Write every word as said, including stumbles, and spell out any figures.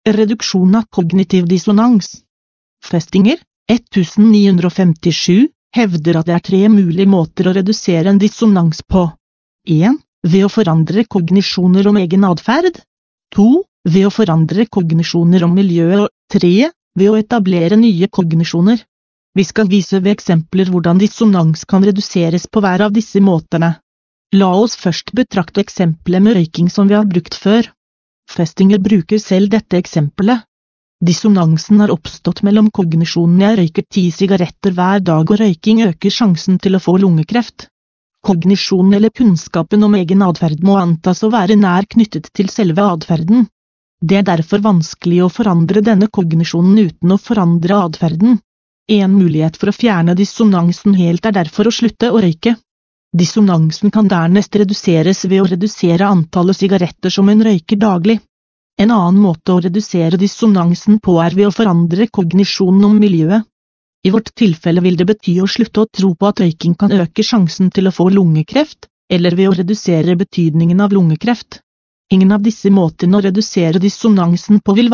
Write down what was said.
Reduksjon av kognitiv dissonans. Festinger, ni femtisju, hevder at det er tre mulige måter å redusere en dissonans på. en. Ved å forandre kognisjoner om egen adferd. to. Ved å forandre kognisjoner om miljøet. Og tre. Ved å etablere nye kognisjoner. Vi skal vise ved eksempler hvordan dissonans kan reduseres på hver av disse måtene. La oss først betrakte eksempelet med røyking som vi har brukt før. Festinger bruker selv dette eksempelet. Dissonansen har oppstått mellom kognisjonen jeg røyker ti sigaretter hver dag og røyking øker sjansen til å få lungekreft. Kognisjonen eller kunnskapen om egen adferd må antas å være nær knyttet til selve adferden. Det er derfor vanskelig å forandre denne kognisjonen uten å forandre adferden. En mulighet for å fjerne dissonansen helt er derfor å slutte å røyke. Dissonansen kan dernest reduseres ved å redusere antallet sigaretter som en røyker daglig. En annen måte å redusere dissonansen på er ved å forandre kognisjonen om miljøet. I vårt tilfelle vil det bety å slutte å tro på at røyking kan øke sjansen til å få lungekreft, eller ved å redusere betydningen av lungekreft. Ingen av disse måtene å redusere dissonansen på vil